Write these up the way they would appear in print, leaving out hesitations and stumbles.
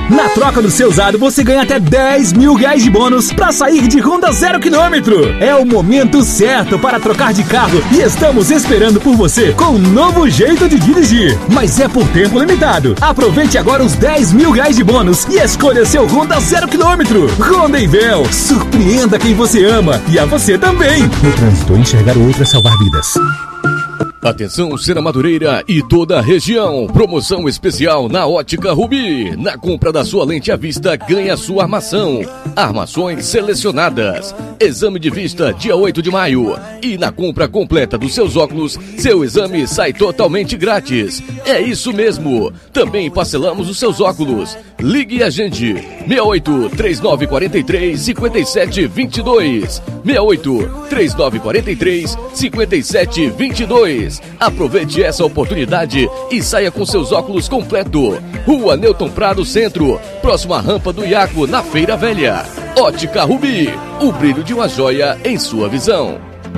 Na troca do seu usado, você ganha até 10 mil reais de bônus para sair de Honda 0 km. É o momento certo para trocar de carro e estamos esperando por você com um novo jeito de dirigir. Mas é por tempo limitado. Aproveite agora os 10 mil reais de bônus e escolha seu Honda 0 km. Honda Invel, surpreenda quem você ama e a você também. No trânsito, enxergar o outro é salvar vidas. Atenção, Serra Madureira e toda a região. Promoção especial na Ótica Rubi. Na compra da sua lente à vista, ganha sua armação. Armações selecionadas. Exame de vista dia 8 de maio. E na compra completa dos seus óculos, seu exame sai totalmente grátis. É isso mesmo. Também parcelamos os seus óculos. Ligue a gente. 68 3943 5722. 68 3943 5722. Aproveite essa oportunidade e saia com seus óculos completo. Rua Newton Prado Centro, próxima à rampa do Iaco, na Feira Velha. Ótica Rubi, o brilho de uma joia em sua visão.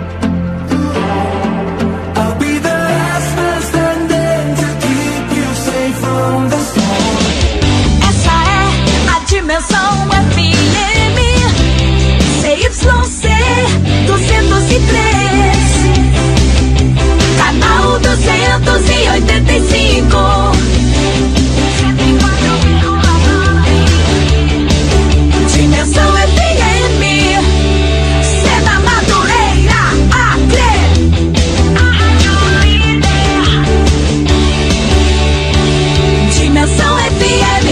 Essa é a Dimensão FM CYC 203, canal 285. Dimensão FM, Serra Madureira, Acre. Dimensão FM.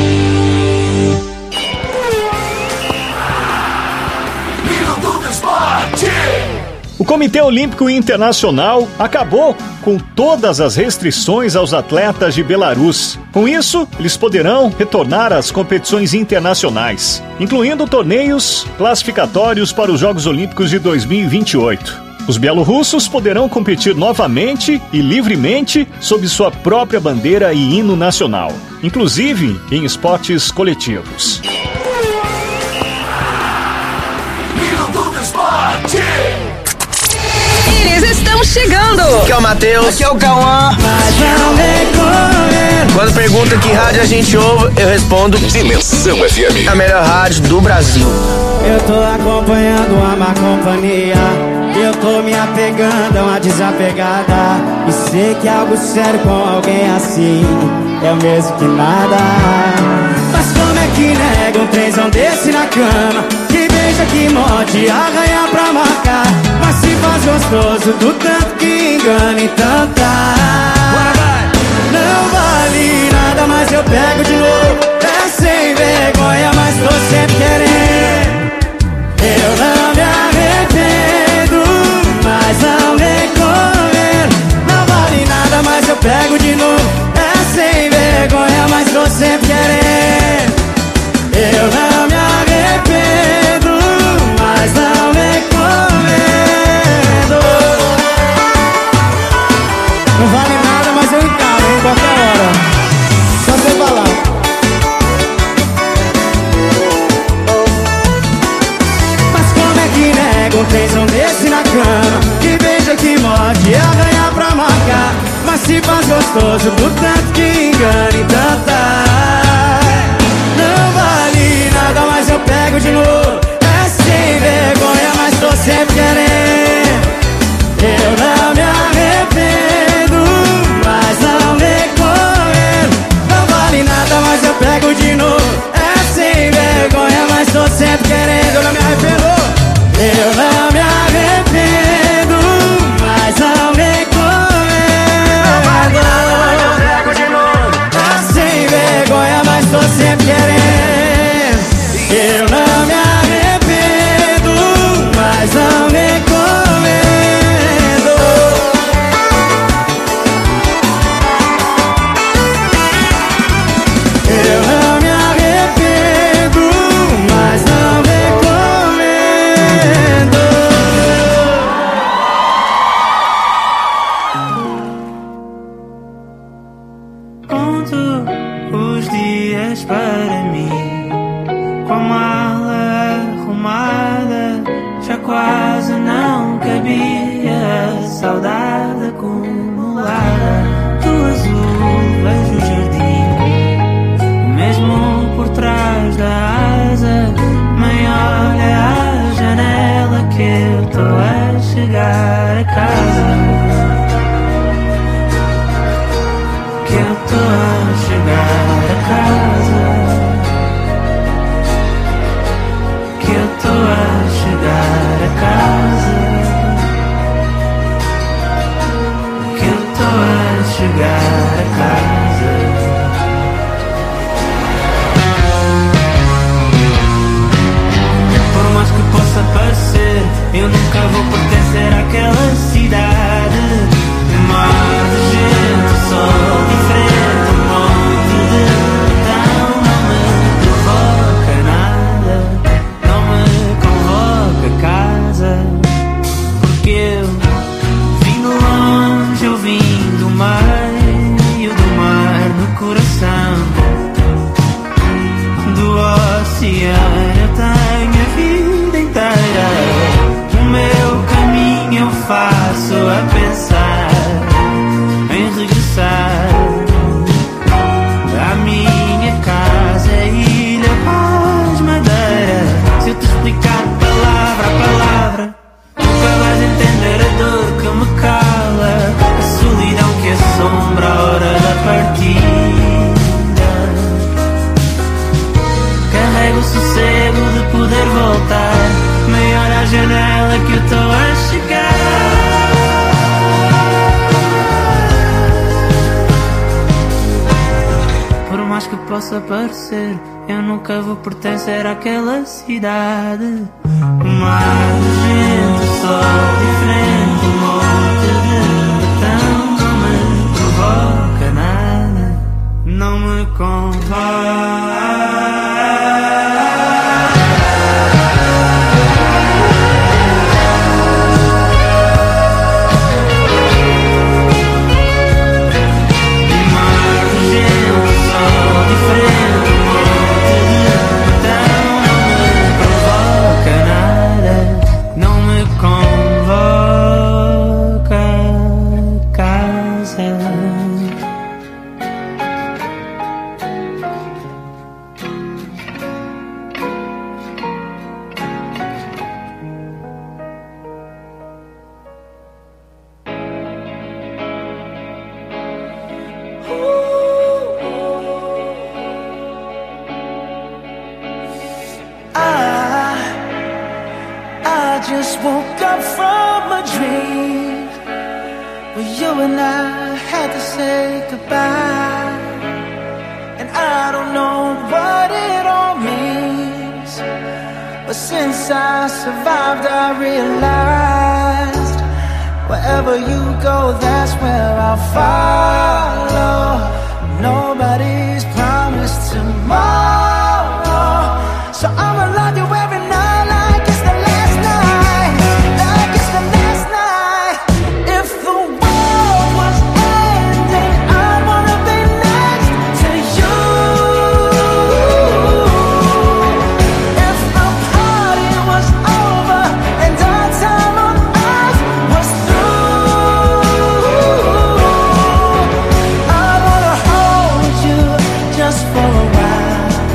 O Comitê Olímpico Internacional acabou com todas as restrições aos atletas de Belarus. Com isso, eles poderão retornar às competições internacionais, incluindo torneios classificatórios para os Jogos Olímpicos de 2028. Os bielorrussos poderão competir novamente e livremente sob sua própria bandeira e hino nacional, inclusive em esportes coletivos. Eles estão chegando! Aqui é o Matheus. Aqui é o Cauã. Quando perguntam que rádio a gente ouve, eu respondo Dimensão FM, a melhor rádio do Brasil. Eu tô acompanhando a má companhia. Eu tô me apegando a uma desapegada. E sei que algo sério com alguém assim é o mesmo que nada. Mas como é que nega um trenzão desse na cama? Que beija, que morde, arranha pra marcar. Mas se faz gostoso do tanto que engana, então tá. Não vale nada, mas eu pego de novo. É sem vergonha, mas tô sempre querendo. Eu não me arrependo, mas não recomendo. Não vale nada, mas eu pego de novo. É sem vergonha, mas tô sempre querendo. Eu não me arrependo, mas não recomendo. Não vale nada, mas eu encaro em qualquer hora. Só você falar. Mas como é que nega um trenzão desse na cama? Que beija, que morde, arranha pra marcar. Mas se faz gostoso do tanto que engana, então tá. Não vale nada, mas eu pego de novo. É sem vergonha, mas tô sempre querendo. Eu não me arrependo, mas não recomendo. Não vale nada, mas eu pego de novo. É sem vergonha, mas tô sempre querendo. Eu não me arrependo. Eu não me arrependo, mas não recomendo. Não vale nada, mas eu pego de novo. É sem vergonha, mas tô sempre querendo. Eu não me arrependo, mas não recomendo. Eu não me arrependo, mas não recomendo. Conto os dias para mim, com a mala arrumada, já quase não cabia a saudade acumulada. Do azul vejo o jardim, o mesmo som por trás da asa. Mãe, olha a janela que eu tô a chegar a casa. Que eu tô a chegar a casa. Que eu tô a chegar a casa. Que eu tô a chegar a casa. Por mais que possa parecer, eu nunca vou pertencer àquela cidade. Um mar de gente, sol diferente, um monte de botão. Não me provoca nada, não me convoca casa. Porque eu vim de longe, eu vim do meio do mar no coração do oceano. Eu tenho a vida inteira, o meu caminho eu faço a pensar em regressar à minha casa, Ilha Paz, Madeira. Se eu te explicar palavra a palavra, nunca vais entender a dor que me cala, a solidão que assombra a hora da partida. Carrego o sossego de poder voltar, meia hora à janela que eu estou a chegar. Por mais que possa parecer, eu nunca vou pertencer àquela cidade. Um mar de gente, sol diferente, um monte de botão. Não me provoca nada, não me convoca. I just woke up from a dream where you and I had to say goodbye. And I don't know what it all means, but since I survived I realized wherever you go, that's where I'll follow. Nobody's promised tomorrow, so I'ma love you every night like it's the last night, like it's the last night. If the world was ending, I wanna be next to you. If the party was over and our time on earth was through, I wanna hold you just for a while.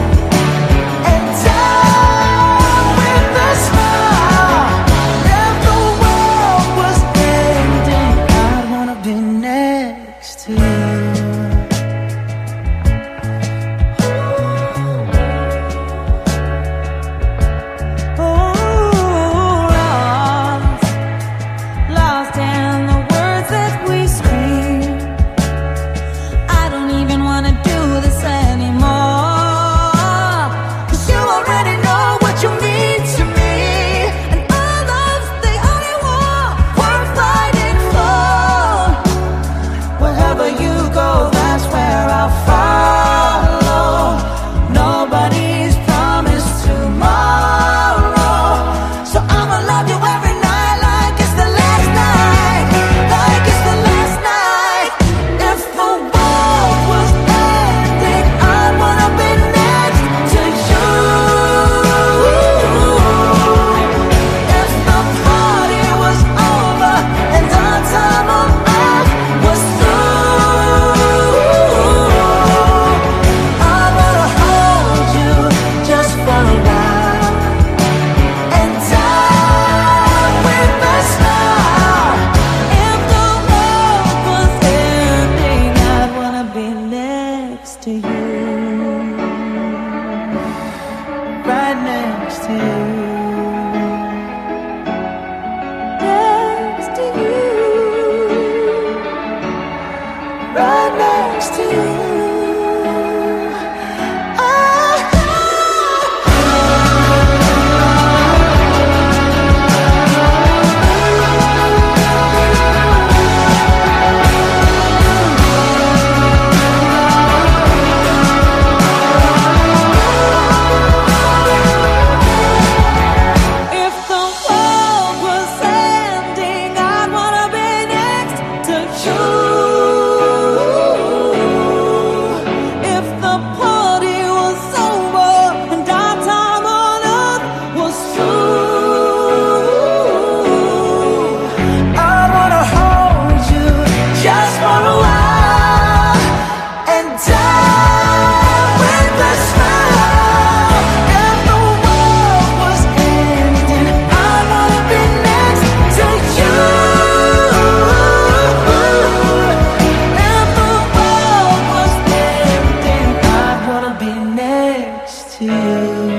to you.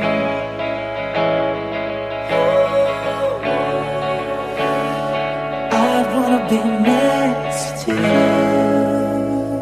I wanna be next to you.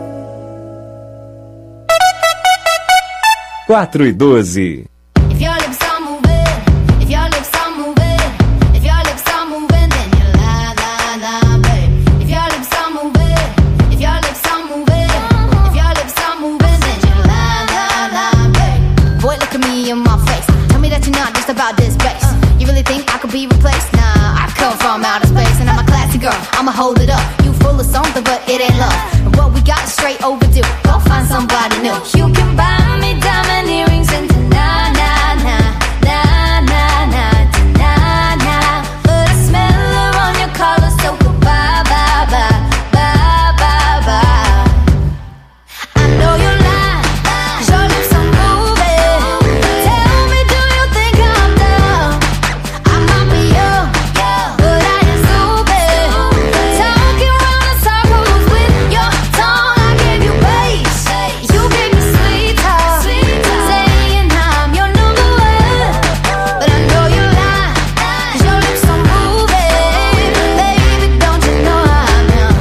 4:12. If your lips are moving, if your lips are moving, if your lips are moving, then you lie, lie, lie, babe. If your lips are moving, if your lips are moving, if your lips are moving, then you lie, lie, lie, babe. Boy, look at me in my face. Tell me that you're not just about this bass. You really think I could be replaced? Nah, I come from outer space and I'm a classy girl. I'ma hold it up. You full of something, but it ain't love. And what we got is straight overdue. Go find somebody new. You can buy me diamond earrings and na na na na na na na na. But I smell her on your collar, so goodbye, bye, bye, bye, bye, bye. I know you lie, 'cause your lips are moving. Tell me, do you think I'm dumb? I might be young, but I ain't stupid. Talking round in circles with your tongue. I gave you bass, you gave me sweet talk, saying I'm your number one. But I know you lie, 'cause your lips are moving. Baby, don't you know I'm young?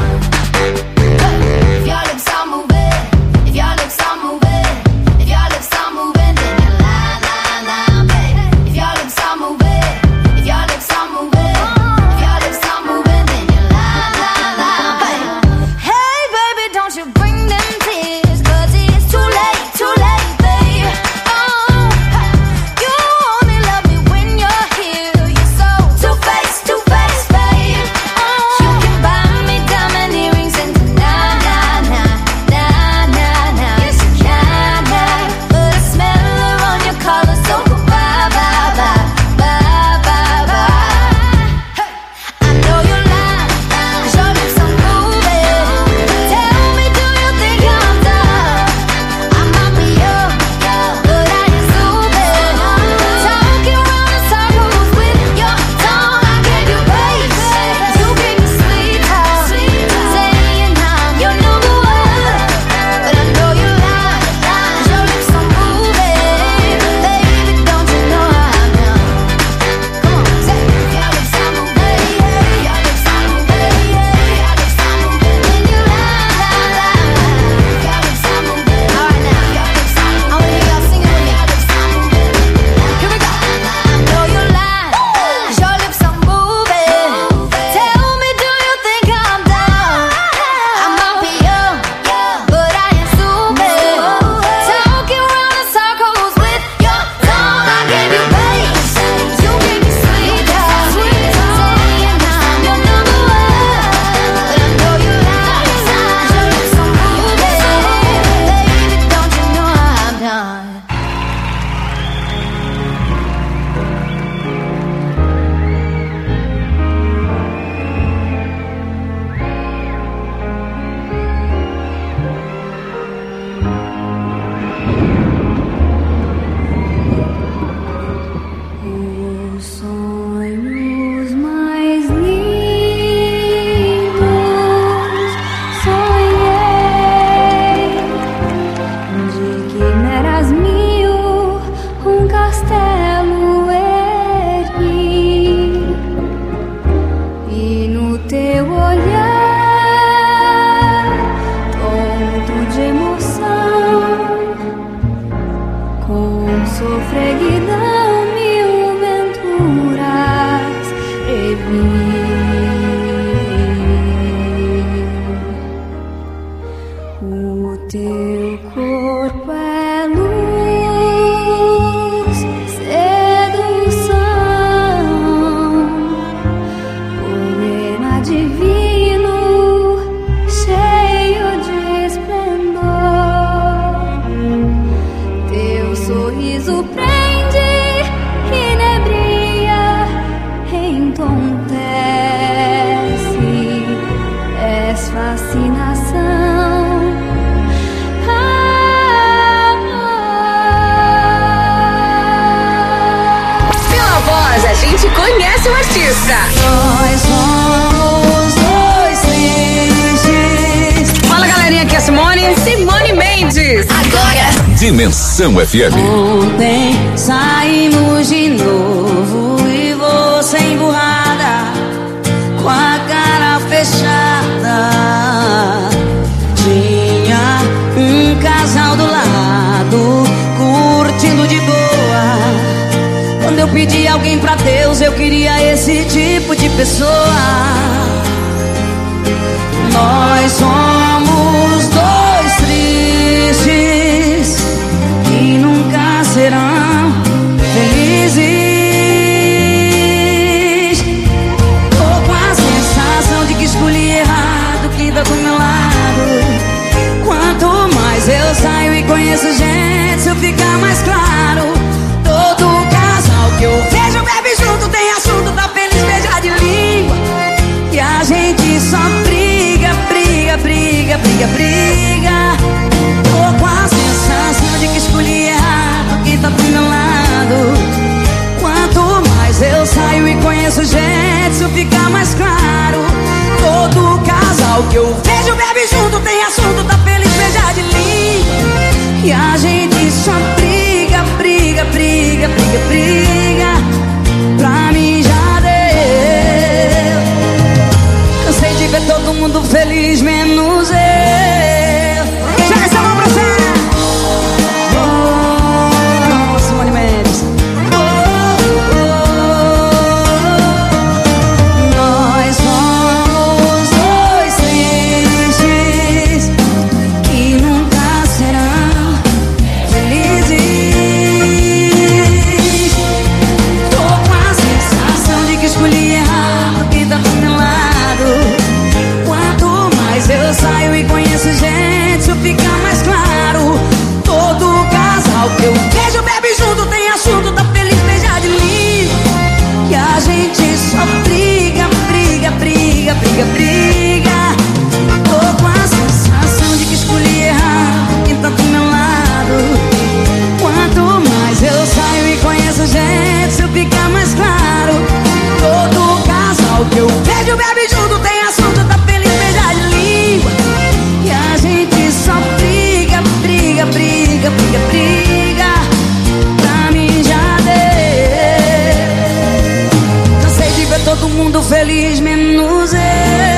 If your lips are moving, if your lips are moving, if your lips are moving, then you lie, lie, lie, babe. If your lips are moving, if your lips are moving, if your lips are moving, then you lie, lie, lie, babe. Hey, baby, don't you bring them tears, 'cause it's too late, babe. Oh, you only love me when you're here. You're so two-faced, babe. Oh, you can buy me diamond earrings and na na na na na na. Yes, you can, but I smell her on your collar, so goodbye, bye, bye, bye, bye, bye. I know you lie, 'cause your lips are moving. Tell me, do you think I'm dumb? I might be young, but I ain't stupid. Talking round in circles with your tongue. I gave you bass, you gave me sweet talk, saying I'm your number one. But I know you lie, 'cause your lips are moving. Baby, don't you know I'm young? Come on, say it. Your lips are moving, your lips are moving, your lips are moving, and you lie, lie, lie. Your lips are moving. All right now, your lips are moving. I wanna hear y'all singing with me. Your lips are moving. Here we go. I know you lie, 'cause your lips are moving. Tell me, do you think I'm dumb? I might be young, but I ain't stupid. Talking round in circles with your tongue. I gave you bass, you gave me sweet talk, saying I'm your number one. But I know you lie, 'cause your lips are moving. Baby, don't you know I'm done? Os sonhos mais lindos sonhei de quimeras mil, castelo ergui, e no teu olhar tonto de emoção, com sofreguidão mil venturas previ. O teu corpo é luz, sedução, poema divino, cheio de esplendor. Teu sorriso prende, inebria, entontece, és fascinação. Pela voz, a gente conhece o artista. Nós somos dois tristes. Fala, galerinha, aqui é a Simone Mendes. Agora Dimensão FM. Ontem saímos de novo e você emburrada, com a cara fechada. Tinha um casal do lado, curtindo de boa. Quando eu pedi alguém pra Deus, eu queria esse tipo de pessoa. Nós somos dois tristes que nunca serão felizes. Tô com a sensação de que escolhi errado quem tá do meu lado. Quanto mais eu saio e conheço gente, isso fica mais claro. Todo casal que eu vejo bebe junto, tem assunto, tá feliz, beija de língua. E a gente só briga, briga, briga, briga, briga. Tô com a sensação de que escolhi errado quem tá do meu lado. Quanto mais eu saio e conheço gente, isso fica mais claro. Todo casal que eu vejo bebe junto, tem assunto, tá feliz, beija de língua. E a gente só briga, briga, briga, briga, briga. Pra mim já deu. Cansei de ver todo mundo feliz, menos eu. Joga essa mão pra cima. Oh, Simone Mendes. Nós somos dois tristes que nunca serão felizes. Tô com a sensação de que escolhi errado quem tá do meu lado. Quanto mais eu saio e conheço gente, isso fica mais claro. Todo casal que eu vejo bebe junto, tem assunto, tá feliz, beija de língua. E a gente só briga, briga, briga, briga, briga. Tô com a sensação de que escolhi errado quem tá do meu lado. Quanto mais eu saio e conheço gente, isso fica mais claro. Todo casal que eu vejo bebe junto, tem assunto, tá feliz, beija de língua. E a gente só briga, briga, briga, briga, briga. Pra mim já deu. Cansei de ver todo mundo feliz, menos eu.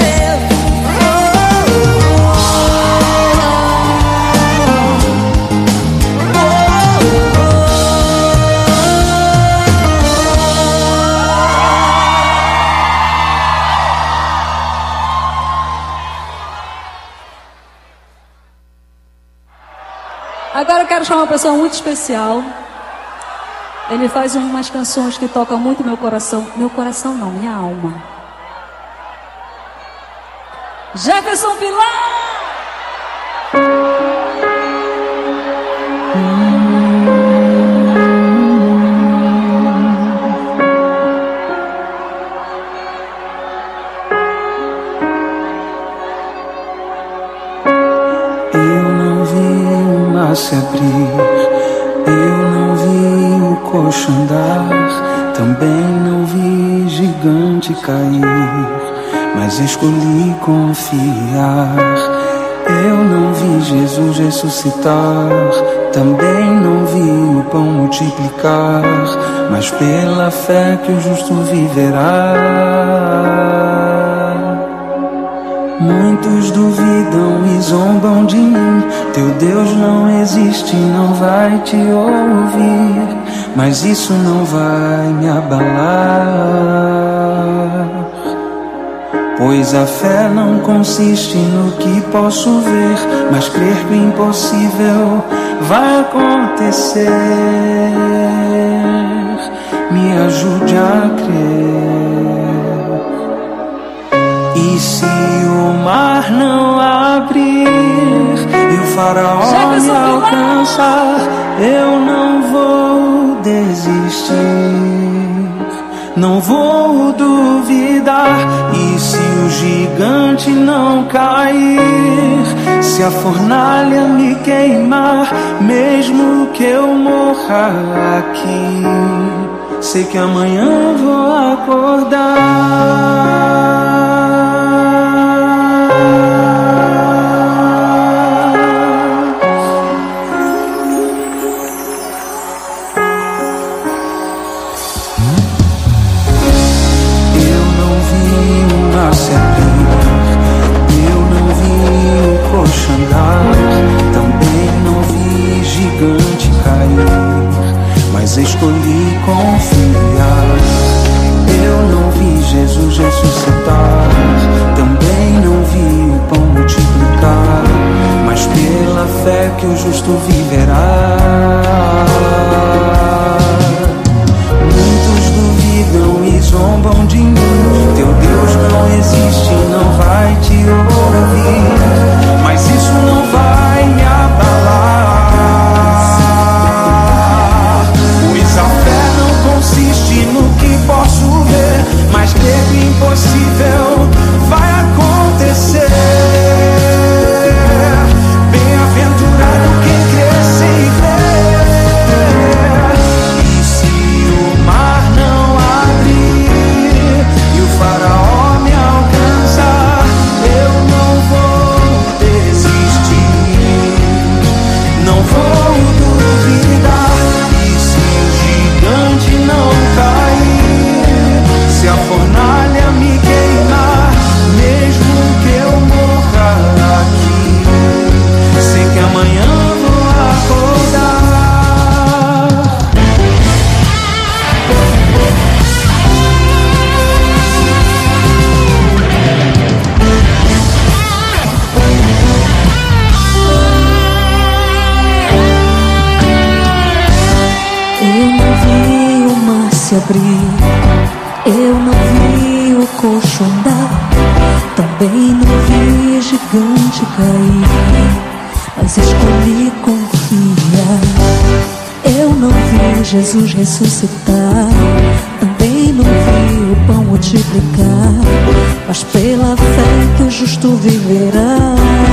Agora eu quero chamar uma pessoa muito especial. Ele faz umas canções que tocam muito meu coração. Meu coração não, minha alma. Jefferson Pilar! Se abrir, eu não vi o coxo andar, também não vi gigante cair, mas escolhi confiar. Eu não vi Jesus ressuscitar, também não vi o pão multiplicar, mas pela fé que o justo viverá. Muitos duvidam e zombam de mim. Teu Deus não existe, não vai te ouvir, mas isso não vai me abalar, pois a fé não consiste no que posso ver, mas crer que o impossível vai acontecer. Me ajude a crer. E se o mar não abrir e o faraó me alcançar, eu não vou desistir, não vou duvidar. E se o gigante não cair, se a fornalha me queimar, mesmo que eu morra aqui, sei que amanhã vou acordar. escolhi confiar. Eu não vi Jesus ressuscitar, também não vi o pão multiplicar, mas pela fé que o justo viverá. Muitos duvidam e zombam de mim. Teu Deus não existe, não vai te ouvir, mas isso não vai me abalar, pois a fé não consiste no que posso ver, mas crer que o impossível vai acontecer. Bem-aventurado quem crê sem ver. E se o mar não abrir e o faraó me alcançar, eu não vou desistir, não vou duvidar. E se o gigante não cair, se a fornalha me queimar, mesmo que eu morra aqui, sei que amanhã vou acordar. Eu não vi o mar se abrir, eu não vi o coxo andar, também não vi gigante cair, mas escolhi confiar. Eu não vi Jesus ressuscitar, também não vi o pão multiplicar, mas pela fé que o justo viverá.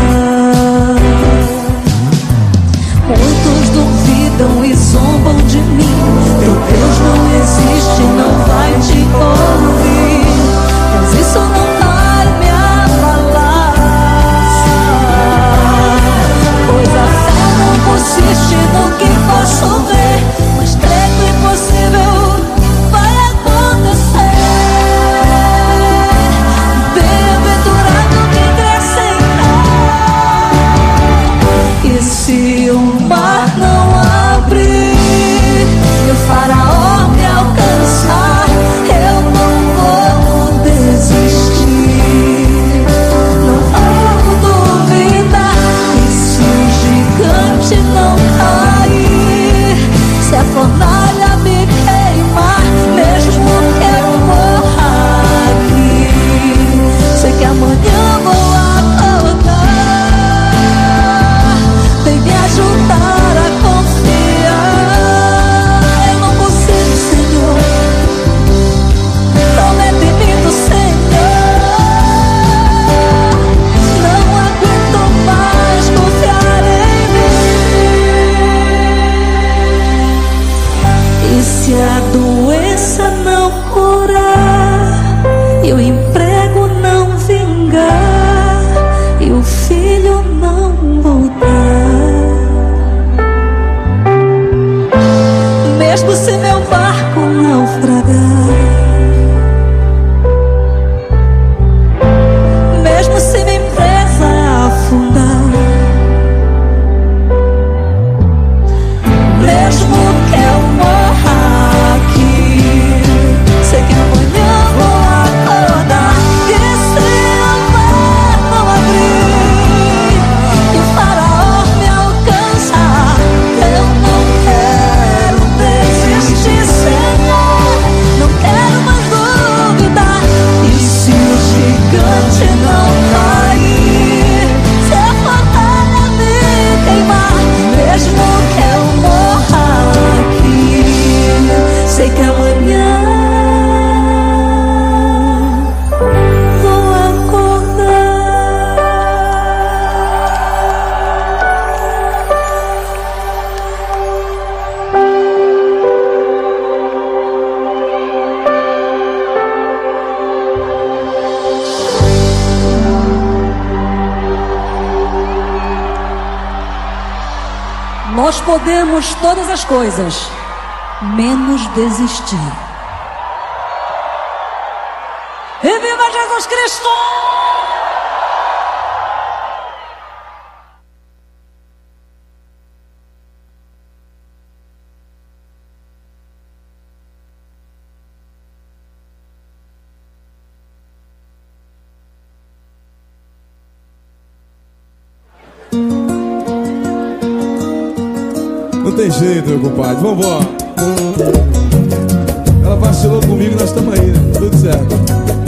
Muitos duvidam e zombam de mim. Teu Deus não existe, não vai te ouvir, mas isso não vai me abalar, pois a fé não consiste no que posso ver, mas crer que o impossível vai acontecer. Bem-aventurado quem crê sem fé. E se o mar não abrir e o faraó me alcançar, eu não vou desistir, não vou duvidar. E se o gigante não cair, se a fornalha me queimar, mesmo que eu morra aqui, sei que amanhã vou acordar. Vem me ajudar a confiar. Eu não consigo, Senhor, promete em mim do Senhor. Não aguento mais confiar em mim. E se a doença não curar, e o emprego não vingar, e o filho não voltar, mesmo se meu barco naufragar, mesmo se minha empresa afundar, mesmo que eu morra aqui, sei que amanhã vou acordar. E se o mar não abrir e o faraó me alcançar, eu não quero desistir, Senhor, não quero mais duvidar. E se o gigante não cair, se a fornalha me queimar, mesmo que eu morra aqui, sei que amanhã vou acordar. Nós podemos todas as coisas, menos desistir. E viva Jesus Cristo! tem jeito, meu compadre. Vambora. Ela vacilou comigo, nós estamos aí, né? Tudo certo.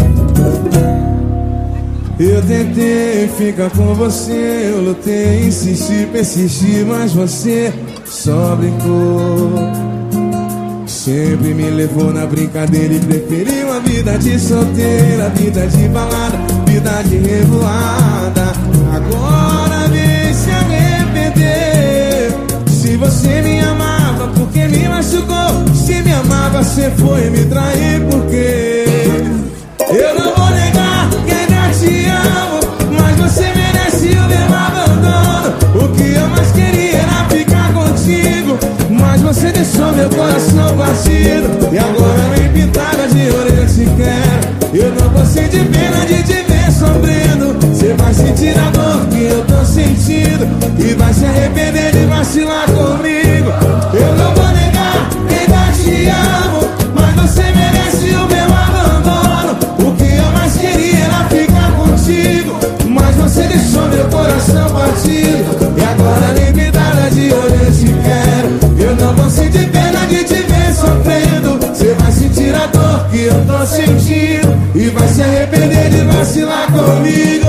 Eu tentei ficar com você, eu lutei, insisti, persisti, mas você só brincou. Sempre me levou na brincadeira e preferiu a vida de solteira, vida de balada, vida de revoada. Agora vem se arrepender. Se você me amava, porque me machucou? Se me amava, você foi me trair, porque eu não vou negar que ainda te amo, mas você merece o meu abandono. O que eu mais queria era ficar contigo, mas você deixou meu coração partido. E agora nem pintada de orelha te quero. Eu não vou sentir pena de te ver sofrendo. Você vai sentir a dor que eu tô sentindo e vai se arrepender de vacilar comigo. Eu não vou negar que ainda te amo, mas você merece o meu abandono. O que eu mais queria era ficar contigo, mas você deixou meu coração partido. E agora nem pintada de orelha te quero. Eu não vou sentir pena de te ver sofrendo. Você vai sentir a dor que eu tô sentindo e vai se arrepender de vacilar comigo.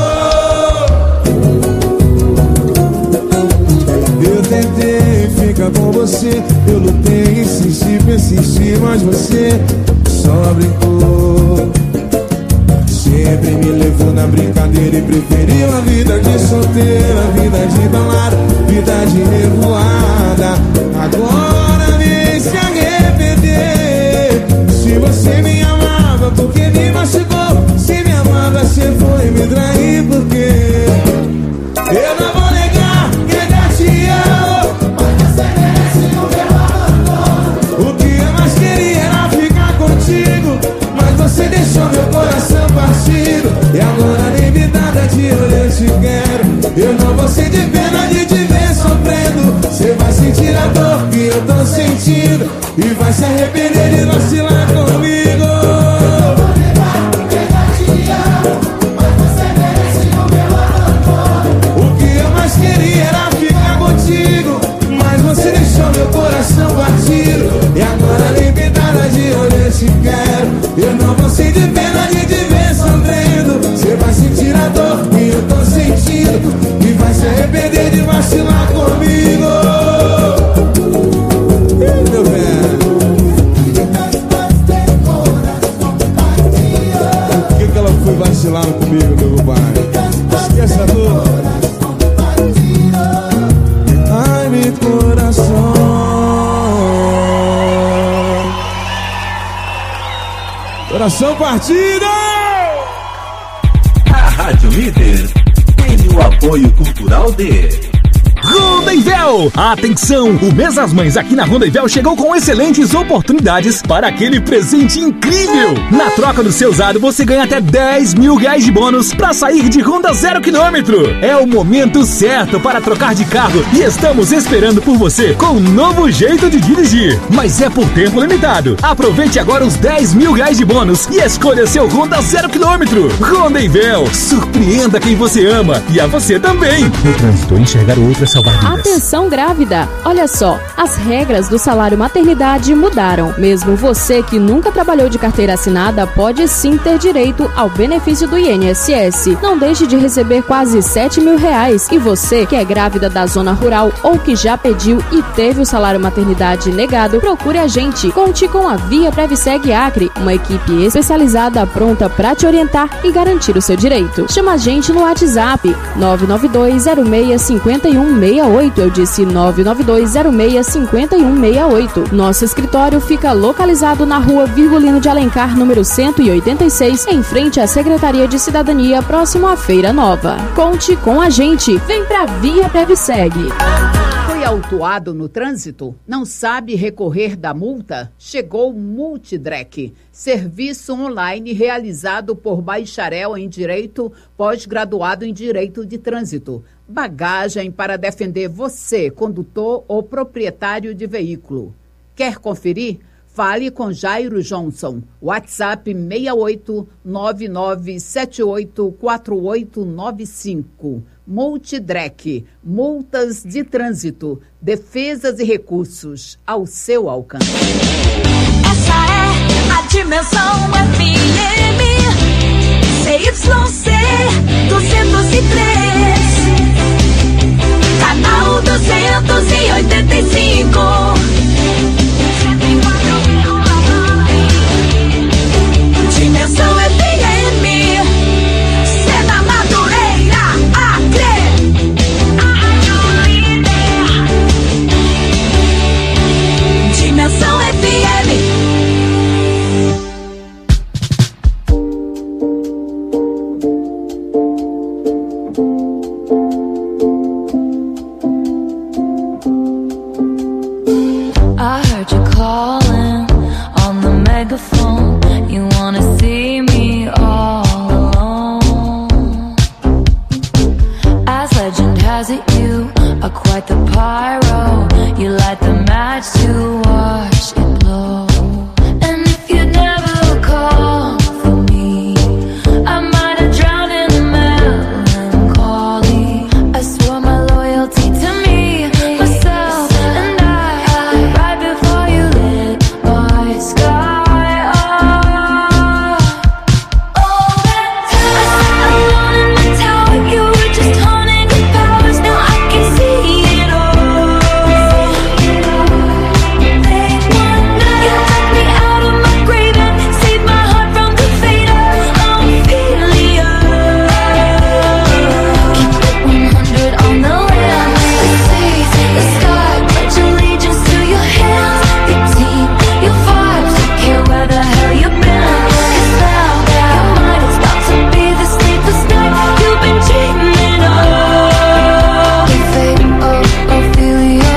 Eu tentei ficar com você, eu lutei, insisti, persisti, mas você só brincou. Sempre me levou na brincadeira e preferiu a vida de solteira, vida de balada, vida de revoada. Agora vem se arrepender. Se você me amava, porque me machucou? Se me amava, você foi me trair, porque eu não vou negar que ainda te amo, mas você merece o meu abandono. O que eu mais queria era ficar contigo, mas você deixou meu coração partido. E agora nem me nada de eu te quero. Eu não vou sentir pena de te ver sofrendo. Você vai sentir a dor que eu tô sentindo e vai se arrepender de vacilar comigo. O que eu mais queria era ficar contigo, mas você deixou meu coração partido. E agora nem pintada de olho eu te quero. Eu não vou sentir pena de te ver sofrendo. Você vai sentir a dor que eu tô sentindo e vai se arrepender de vacilar comigo. Meu velho, por que ela foi vacilar comigo, meu pai? Esquece a dor. Ai, meu coração. Coração partido! A Rádio Líder tem o apoio cultural de Rondevel. Atenção, o mês das mães aqui na Rondevel chegou com excelentes oportunidades para aquele presente incrível. Na troca do seu usado, você ganha até 10 mil reais de bônus para sair de Honda 0 km. É o momento certo para trocar de carro e estamos esperando por você com um novo jeito de dirigir. Mas é por tempo limitado. Aproveite agora os 10 mil reais de bônus e escolha seu Honda 0 km. Rondevel, surpreenda quem você ama e a você também. No trânsito, enxergar outras salvar vidas. Atenção grávida! Olha só, as regras do salário maternidade mudaram. Mesmo você que nunca trabalhou de carteira assinada pode sim ter direito ao benefício do INSS. Não deixe de receber quase 7 mil reais. E você que é grávida da zona rural ou que já pediu e teve o salário maternidade negado, procure a gente. Conte com a Via Previseg Acre, uma equipe especializada pronta para te orientar e garantir o seu direito. Chama a gente no WhatsApp 992065168. Eu disse 992065168. Nosso escritório fica localizado na rua Virgulino de Alencar, número 186, em frente à Secretaria de Cidadania, próximo à Feira Nova. Conte com a gente. Vem pra Via Previseg. Foi autuado no trânsito? Não sabe recorrer da multa? Chegou o Multidrec, serviço online realizado por bacharel em Direito, pós-graduado em Direito de Trânsito. Bagagem para defender você, condutor ou proprietário de veículo. Quer conferir? Fale com Jairo Johnson. WhatsApp 6899784895. Multidrec, multas de trânsito, defesas e recursos ao seu alcance. Essa é a Dimensão FM, CYC 203, canal 285. Dimensão FM, Sena Madureira, Acre. Dimensão FM. I heard you calling on the megaphone. You wanna see me all alone. As legend has it, you are quite the pyro. You light the match to watch it blow. And if you never call for me, I might have drowned in the melancholy. I swore my loyalty to me, myself, and I right before you lit my sky up. All that time I sat alone in my tower, you were just haunting your powers. Now I can see it all. You took me out of my grave and saved my heart from the fate of Ophelia. Keep it 100 on the land, the seas, the sky. Pledge allegiance to your hands, your team, your vibes. Don't care where the hell you've been. 'Cause now your mind is about to be the sleepless night you've been dreaming of. The fate of Ophelia,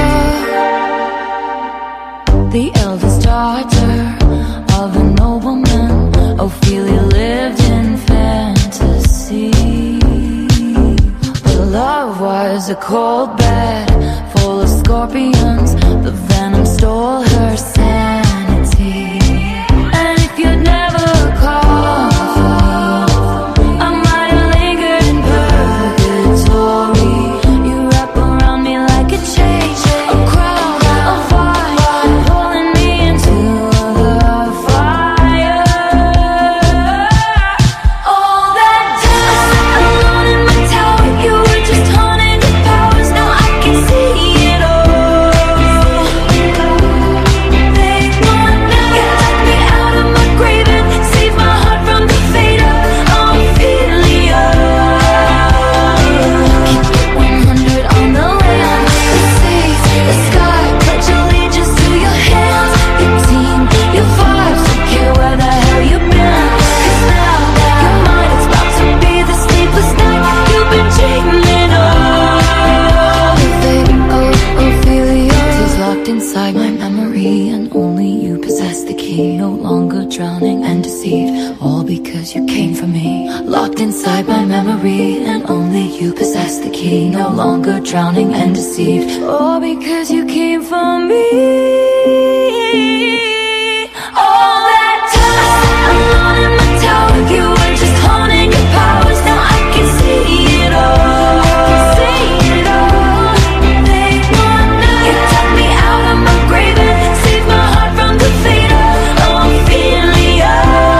the eldest daughter of a nobleman. Ophelia lived in fantasy, but her love was a cold bed full of scorpions. The venom stole her sanity. And if you'd never called for me, I might have lingered in purgatory. You wrap around me like a chain, a crown, a fire, pulling me into the fire. All that time I sat alone in my tower, you were just haunting your powers. Now I can see it all. They want now. You took me out of my grave and saved my heart from the fate of Ophelia. Keep it 100 on the land, the seas, the sky. Pledge allegiance to your hands, your team, your vibes. Don't care where the hell you've been. 'Cause now your mind is about to be the sleepless night you've been dreaming of. The fate of Ophelia is locked inside my memory, and only you possess the key. No longer drowning and deceived, all because you came for me. Locked inside my memory, and only you possess the key. No longer drowning and deceived, all because you came for me. All that time I sat alone in my tower, you were just haunting your powers. Now I can see it all. They want now. You took me out of my grave and saved my heart from the fate of Ophelia.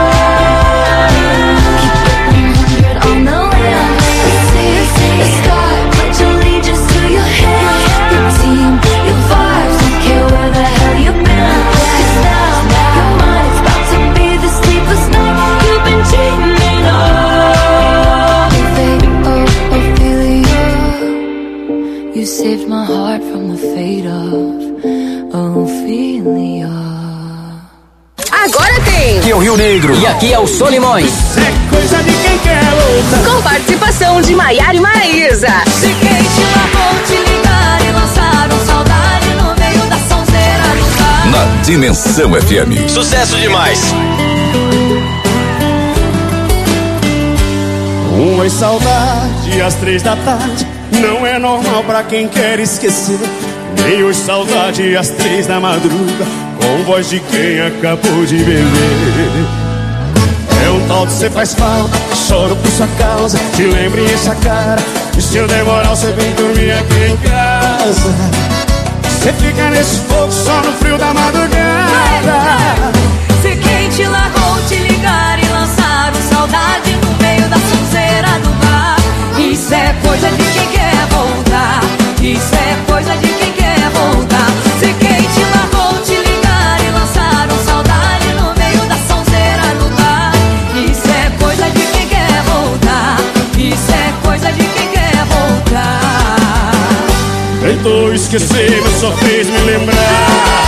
Keep it 100 on the land, the seas, the sky. Pledge allegiance to your hands, your team, your vibes. Don't care where the hell you've been. 'Cause now your mind is about to be the sleepless night you've been dreaming of. The fate of Ophelia, you saved my heart from the fate of Ophelia. Agora tem. Aqui é o Rio Negro. E aqui é o Solimões. É coisa de quem quer luta. Com participação de Maiara e Maraísa. Cheguei, te vou te ligar e lançar saudade no meio da sonzeira do carro. Na Dimensão FM. Sucesso demais. Uma saudade às 3 da tarde não é normal pra quem quer esquecer. Tenho saudade às 3 da madruga, com voz de quem acabou de beber. É um tal de cê faz falta, choro por sua causa, te lembro e enche a cara. E se eu demorar você vem dormir aqui em casa. Cê fica nesse fogo só no frio da madrugada. Se quem te largou te ligar e lançar um saudade no meio da sonzeira do bar. Isso é coisa de quem quer voltar. Isso é coisa de quem quer voltar. Se quem te largou te ligar e lançar um saudade no meio da sonzeira do bar. Isso é coisa de quem quer voltar. Isso é coisa de quem quer voltar. Tentou esquecer, mas só fez me lembrar.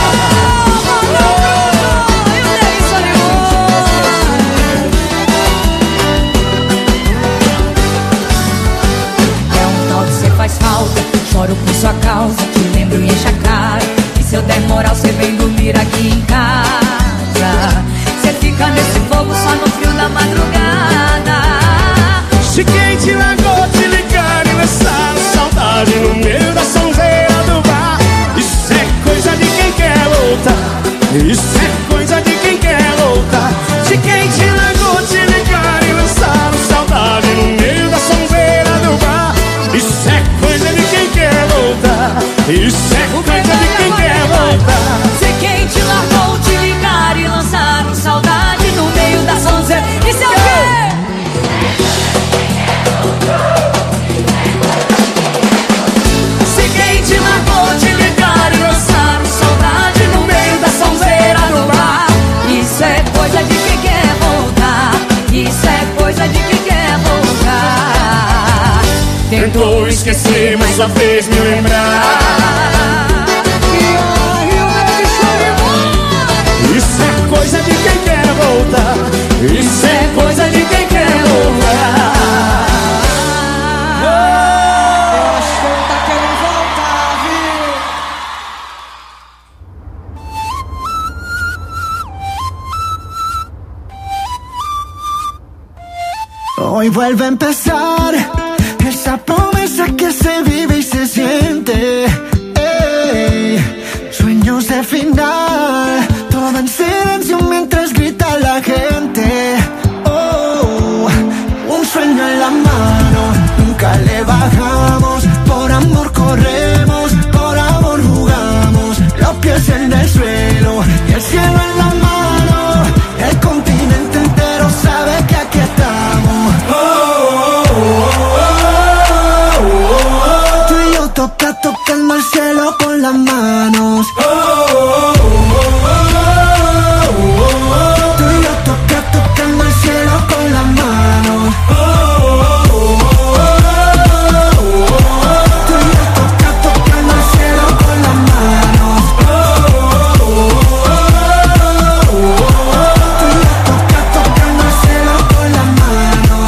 Faz falta, choro por sua causa, te lembro e enche a cara. E se eu der moral, cê vem dormir aqui em casa. Cê fica nesse fogo só no frio da madrugada. Se quem te largou te ligar e lançar saudade no meio da sonzeira do bar. Isso é coisa de quem quer voltar. Isso é coisa de quem quer voltar. Se quem te largou te ligar e lançar saudade no meio da sonzeira do bar. Isso é coisa de quem quer voltar. Isso é coisa de quem quer voltar. Se quem te largou te ligar e lançar saudade no meio da sonzeira. Isso é o quê? Se quem te largou te ligar e lançar saudade no meio da sonzeira do bar. Isso é coisa de quem quer voltar. Isso é coisa de quem quer voltar. Tentou esquecer, mas só fez me lembrar. Isso é coisa de quem quer voltar. Isso é coisa de quem quer voltar. Eu acho que ele tá querendo voltar, viu? Hoy vuelve a empezar esa promesa que se vive y se siente. Sueños de final, todo en silencio mientras grita la gente. Oh, un sueño en la mano, nunca le bajamos. Por amor corremos, por amor jugamos. Los pies en el suelo y el cielo en la mano. El continente entero sabe que aquí estamos. Tocando el cielo con las manos. Tú y yo tocando el cielo con las manos. Tú y yo tocando el cielo con las manos. Tú y yo tocando el cielo con las manos.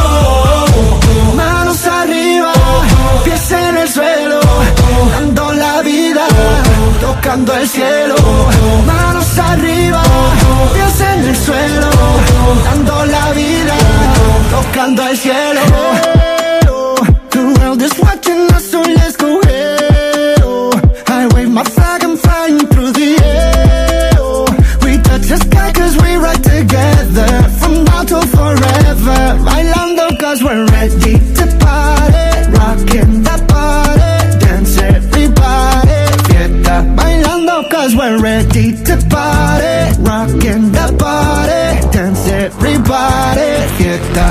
Manos arriba, pies en el suelo, dando la vida, tocando el cielo. Manos arriba, pies en el suelo, dando la vida, tocando el cielo. The world is watching us, so let's go. I wave my flag, I'm flying through the air. We touch the sky cause we ride together, from now till forever. Bailando cause we're ready to party, rocking the party, dance everybody. Fiesta, bailando cause we're ready to party, rocking the party, dance everybody. Fiesta.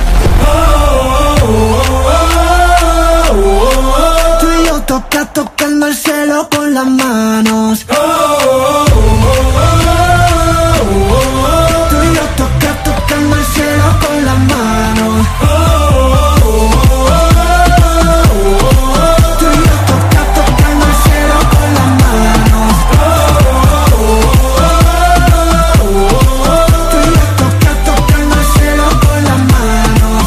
Tú y yo tocando el cielo con las manos. Tú y yo tocando el cielo con las manos. Tú y yo tocando el cielo con las manos. Tú y yo tocando el cielo con las manos.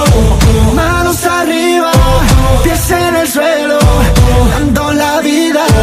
Manos arriba, pies en el suelo, dando la vida,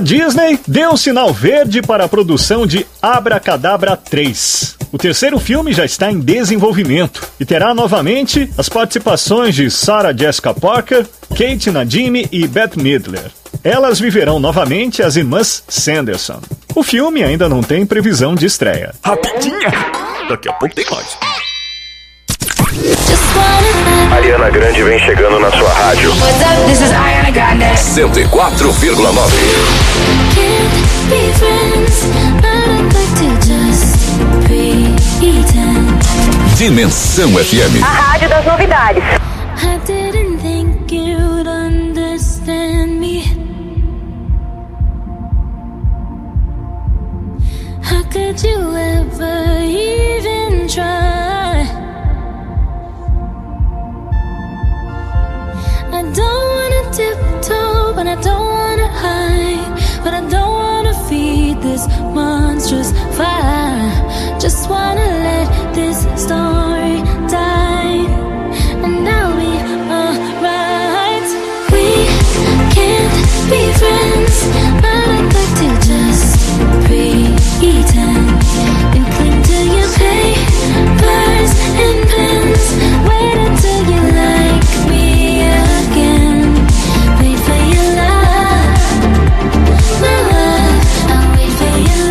Disney deu sinal verde para a produção de Abracadabra 3. O terceiro filme já está em desenvolvimento e terá novamente as participações de Sarah Jessica Parker, Kate Nadine e Bette Midler. Elas viverão novamente as irmãs Sanderson. O filme ainda não tem previsão de estreia. Rapidinha! Daqui a pouco tem mais. Ariana Grande vem chegando na sua rádio. What's up? This is Ariana Grande. 104,9. Dimensão FM. A rádio das novidades. I didn't think you'd understand me. How could you ever even try? I don't wanna tiptoe, but I don't wanna hide. But I don't wanna feed this monstrous fire. Just wanna let this story die, and I'll be alright. We can't be friends, but I'd like to just pretend. You cling to your papers and pens. Wait until you like me again. Wait for your love, my love. I'll wait for your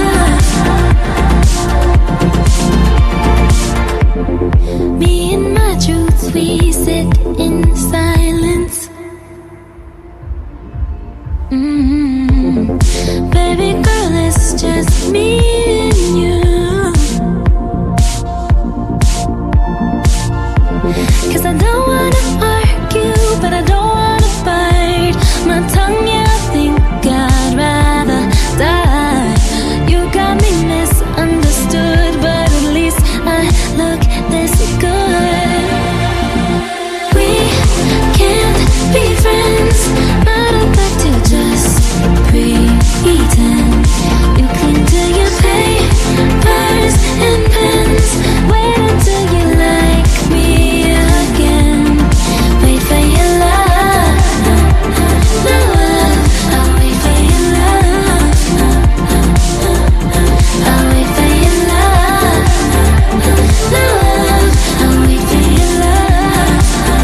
love. Me and my truths, we sit in silence. Baby girl, it's just me and you. 'Cause I don't wanna argue, but I don't wanna bite my tongue. Yeah, I think I'd rather die. You got me misunderstood, but at least I look this good. We can't be friends, but I'd like to just pretend. You cling to your papers and pens. Wait until you like me again. Wait for your love, my love. I'll wait for your love. I'll wait for your love, my love. I'll wait for your love.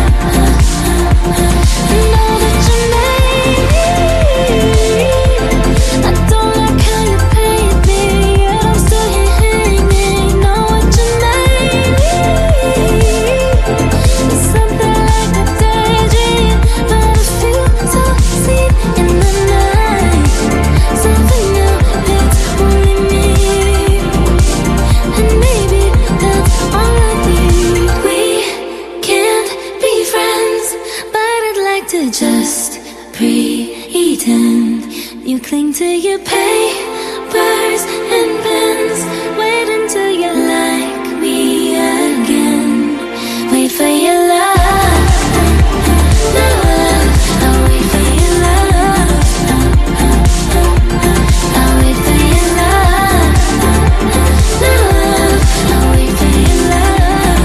Know that you made me. I don't like how you paid me, yet I'm still here hanging. Know what you made me. It's something like a daydream, but it feels so sweet in the night. Something new, it's only me, and maybe that's all I need. We can't be friends, but I'd like to just pretend. You cling to your papers and pens. Wait until you like me again. Wait for your love, my love. I'll wait for your love. I'll wait for your love, my love. I'll wait for your love.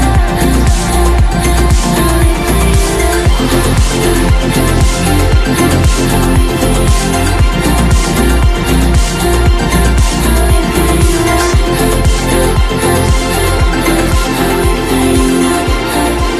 I'll wait for your love.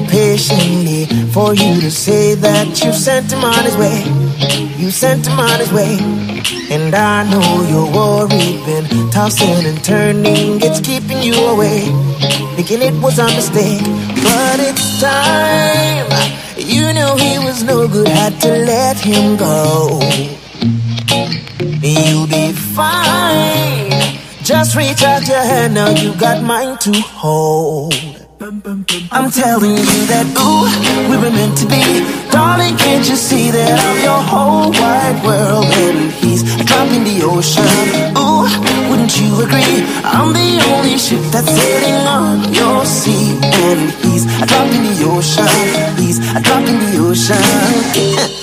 patiently for you to say that you sent him on his way. You sent him on his way. And I know you're worried, been tossing and turning, it's keeping you away, thinking it was a mistake. But it's time. You know he was no good, had to let him go. You'll be fine. Just reach out your hand, now you got mine to hold. I'm telling you that, ooh, we were meant to be. Darling, can't you see that I'm your whole wide world? And he's a drop in the ocean. Ooh, wouldn't you agree? I'm the only ship that's sailing on your sea. And he's a drop in the ocean. He's a drop in the ocean.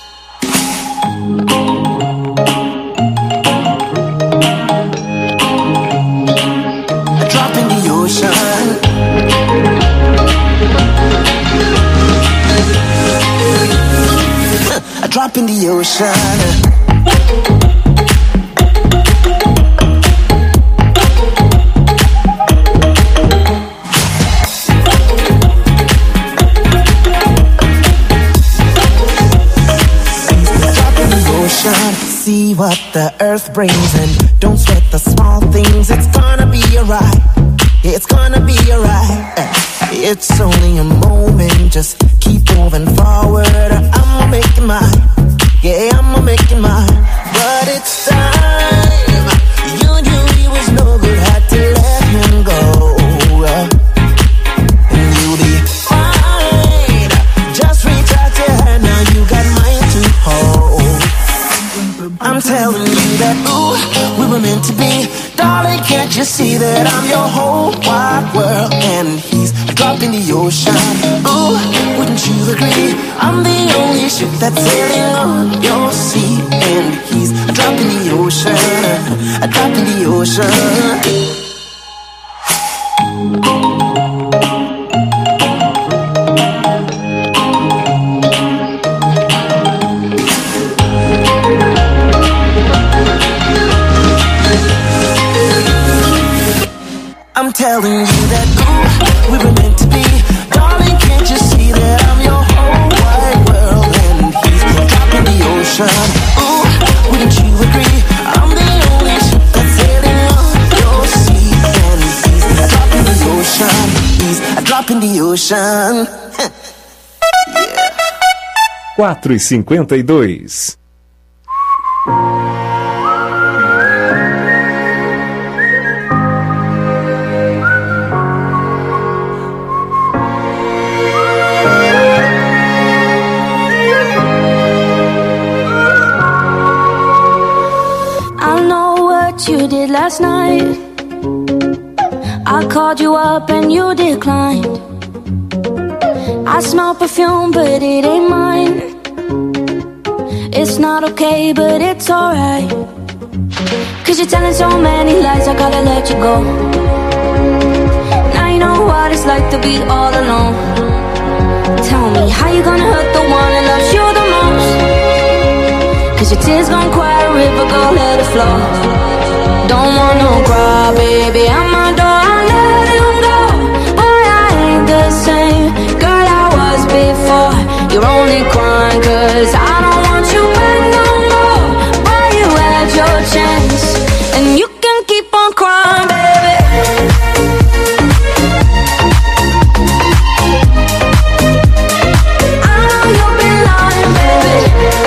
A drop in the ocean. See what the earth brings and don't sweat the small things. It's gonna be alright. It's gonna be alright. It's only a moment. Just keep moving forward. I'ma make it mine. Yeah, I'ma make it mine. But it's time. You knew he was no good. Had to let him go. And you'll be fine. Just reach out your hand. Now you got mine to hold. I'm telling you that, ooh, we were meant to be. Darling, can't you see that I'm your whole wide world? And he's a drop in the ocean. Ooh, wouldn't you agree? I'm the only ship that's sailing on your sea. And he's a drop in the ocean. A drop in the ocean. I'm telling you that, ooh, we were meant to be. Darling, can't you see that I'm your whole wide world? And he's a drop in the ocean. Ooh, wouldn't you agree? I'm the only ship that's sailing on your sea. And he's a drop in the ocean. He's a drop in the ocean. Yeah. 4h52. You did last night. I called you up and you declined. I smell perfume but it ain't mine. It's not okay but it's alright. Cause you're telling so many lies, I gotta let you go. Now you know what it's like to be all alone. Tell me how you gonna hurt the one that loves you the most. Cause your tears gon' cry a river, go let it flow. Don't want no cry, baby, I'm a door, I'll let him go. Boy, I ain't the same girl I was before. You're only crying cause I don't want you back no more. Boy, you had your chance, and you can keep on crying, baby. I know you've been lying, baby.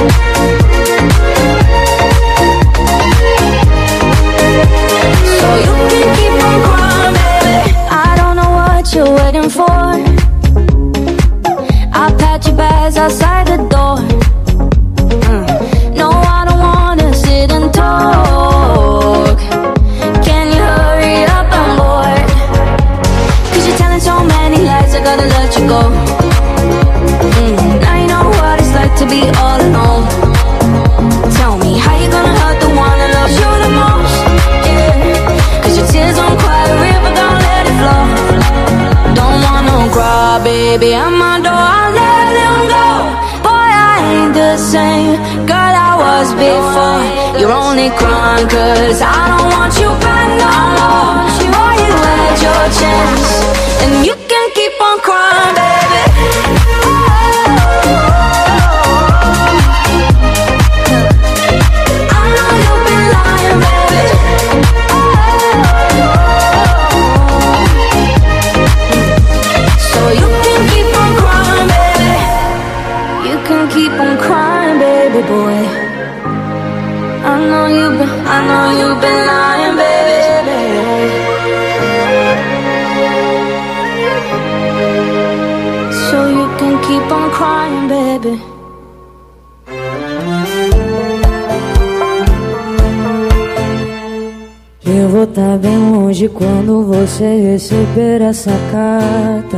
So you can keep on crying, baby. I don't know what you're waiting for. I'll pat your bags outside the door. No, I don't wanna sit and talk. Can you hurry up, I'm bored. Cause you're telling so many lies, I gotta let you go. Now you know what it's like to be all alone. Tell me how you gonna hurt the one that loves you the most. Cause your tears don't cry, a river don't let it flow. Don't want no cry, baby, I'm a door, I'll let him go. Boy, I ain't the same girl I was before. You're only crying cause I don't want you back no more. Boy, you had your chance, and you can keep on crying, baby. Hoje quando você receber essa carta,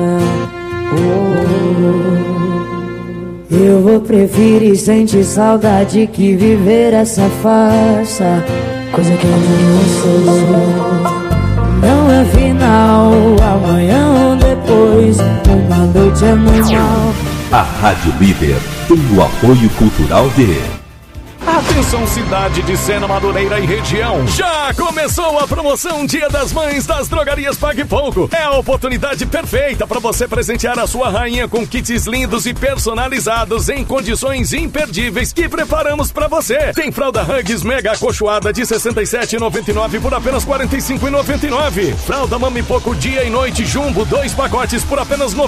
eu vou preferir sentir saudade que viver essa farsa. Coisa que eu não sou. Não é final, amanhã ou depois, uma noite é normal. A Rádio Líder tem o apoio cultural de... Atenção, cidade de Sena, Madureira e região. Já começou a promoção Dia das Mães das Drogarias Pague Pouco. É a oportunidade perfeita para você presentear a sua rainha com kits lindos e personalizados em condições imperdíveis que preparamos para você. Tem fralda Huggies Mega acolchoada de R$ 67,99 por apenas R$ 45,99. Fralda Mami Pouco Dia e Noite Jumbo, 2 pacotes por apenas R$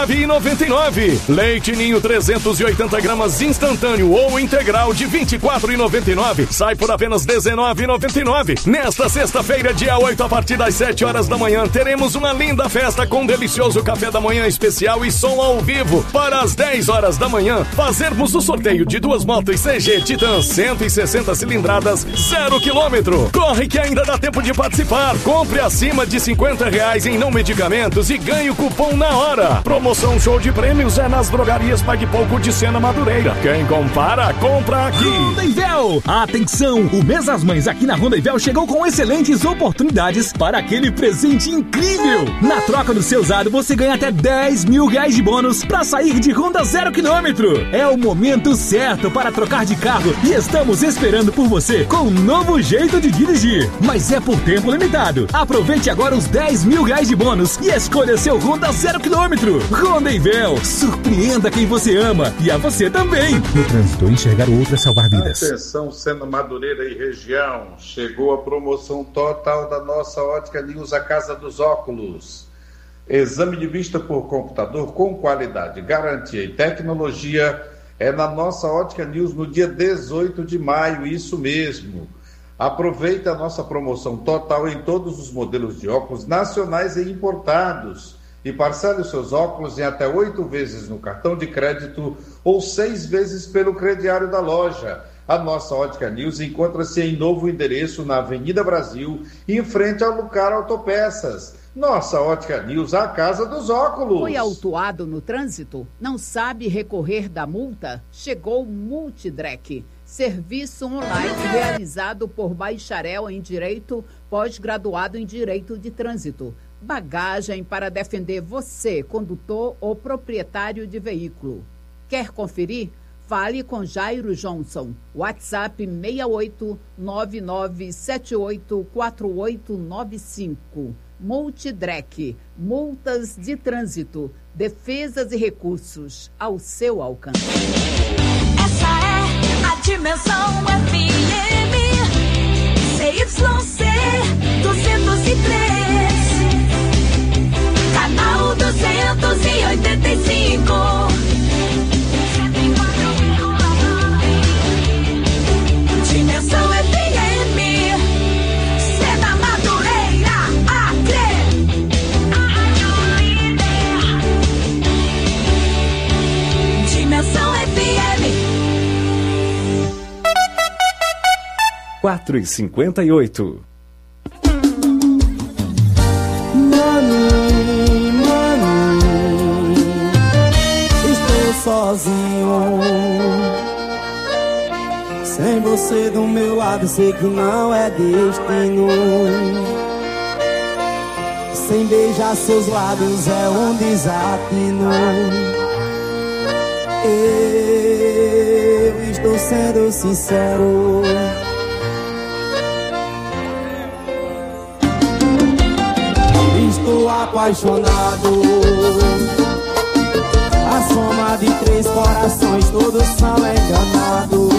99,99. Leite Ninho 380 gramas instantâneo ou integral de R$ 24,99. Sai por apenas R$ 19,99. Nesta sexta-feira, dia 8, a partir das 7 horas da manhã, teremos uma linda festa com um delicioso café da manhã especial e som ao vivo. Para as 10 horas da manhã, fazermos o sorteio de 2 motos CG Titan 160 cilindradas, 0 km. Corre que ainda dá tempo de participar. Compre acima de R$ 50 em não medicamentos e ganhe o cupom na hora. Promoção show de prêmios é nas drogarias Pague Pouco de Sena, Madureira. Quem compara, compra aqui. Rondaivel! Atenção! O mês das mães aqui na Rondaivel chegou com excelentes oportunidades para aquele presente incrível! Na troca do seu usado, você ganha até R$ 10.000 de bônus para sair de Honda 0 km. É o momento certo para trocar de carro e estamos esperando por você com um novo jeito de dirigir. Mas é por tempo limitado. Aproveite agora os R$ 10.000 de bônus e escolha seu Honda 0 km. Rondaivel, surpreenda quem você ama e a você também. No trânsito, enxergar o outro é salvar vidas. Atenção, Sena, Madureira e região. Chegou a promoção total da nossa Ótica News, a Casa dos Óculos. Exame de vista por computador com qualidade, garantia e tecnologia é na nossa Ótica News no dia 18 de maio, isso mesmo. Aproveite a nossa promoção total em todos os modelos de óculos nacionais e importados. E parcele os seus óculos em até 8 vezes no cartão de crédito ou 6 vezes pelo crediário da loja. A nossa Ótica News encontra-se em novo endereço na Avenida Brasil, em frente ao Lucar Autopeças. Nossa Ótica News, a Casa dos Óculos. Foi autuado no trânsito? Não sabe recorrer da multa? Chegou o Multidrec. Serviço online realizado por bacharel em Direito, pós-graduado em Direito de Trânsito. Bagagem para defender você, condutor ou proprietário de veículo. Quer conferir? Fale com Jairo Johnson. WhatsApp 6899784895. Multidrec. Multas de trânsito. Defesas e recursos ao seu alcance. Essa é a Dimensão FM. CYC 203. Canal 285. Dimensão FM. Sena, Madureira, Acre. Dimensão FM. 4h58. Sozinho, sem você do meu lado, sei que não é destino. Sem beijar seus lábios é um desatino. Eu estou sendo sincero. Estou apaixonado. A soma de 3 corações, todos são enganados.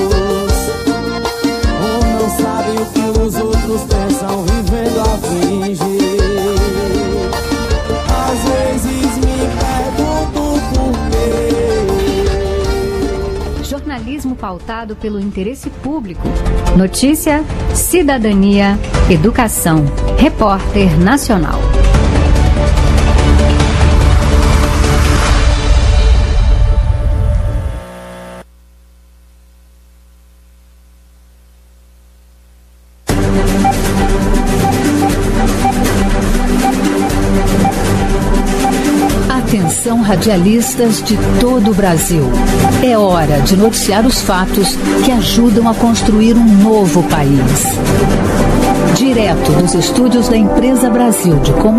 Um não sabe o que os outros pensam, vivendo a fingir. Às vezes me pergunto por quê. Jornalismo pautado pelo interesse público. Notícia, cidadania, educação. Repórter Nacional. Atenção, radialistas de todo o Brasil. É hora de noticiar os fatos que ajudam a construir um novo país. Direto dos estúdios da Empresa Brasil de Comunicação.